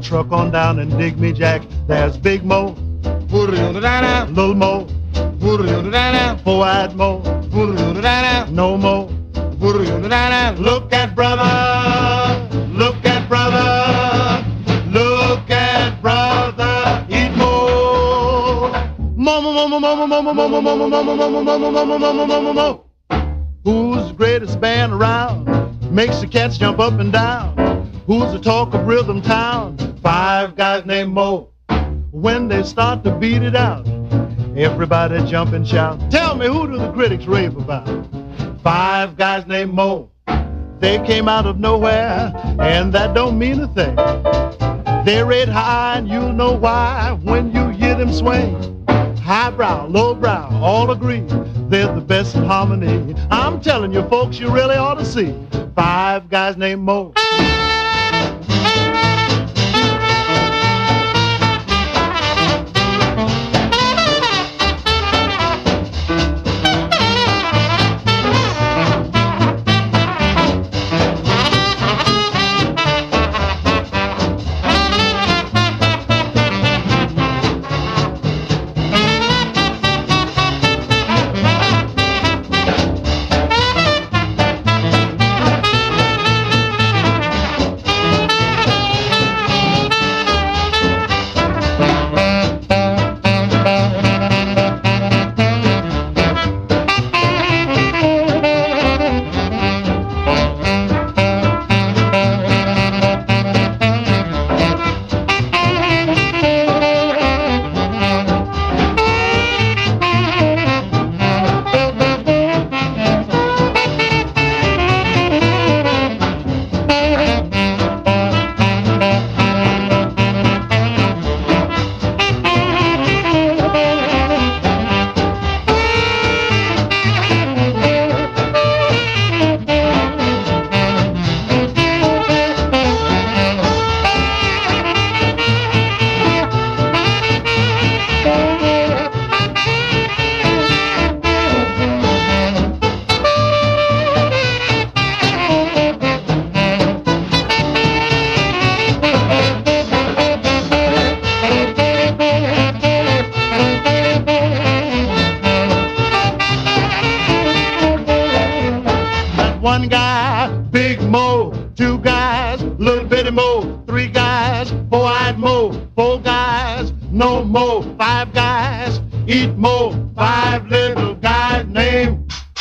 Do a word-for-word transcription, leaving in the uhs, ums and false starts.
truck on down and dig me, Jack. There's Big Mo, Little Mo, Four-Eyed Mo, No Mo. Look at brother, look at brother, look at brother, eat mo. Mo, mo, mo, mo, mo, mo, mo, mo, mo, mo, mo, mo, mo, mo, mo, mo, mo, mo, mo, mo. Who's the greatest band around? Makes the cats jump up and down. Who's the talk of Rhythm Town? Five guys named Mo. When they start to beat it out, everybody jump and shout. Tell me, who do the critics rave about? Five guys named Mo. They came out of nowhere, and that don't mean a thing. They rate high, and you'll know why when you hear them swing. Highbrow, lowbrow, all agree they're the best in harmony. I'm telling you, folks, you really ought to see Five guys named Mo. One guy, Big Mo. Two guys, Little Bitty Mo. Three guys, Four-Eyed Mo. Four guys, No Mo. Five guys, Eat Mo. Five live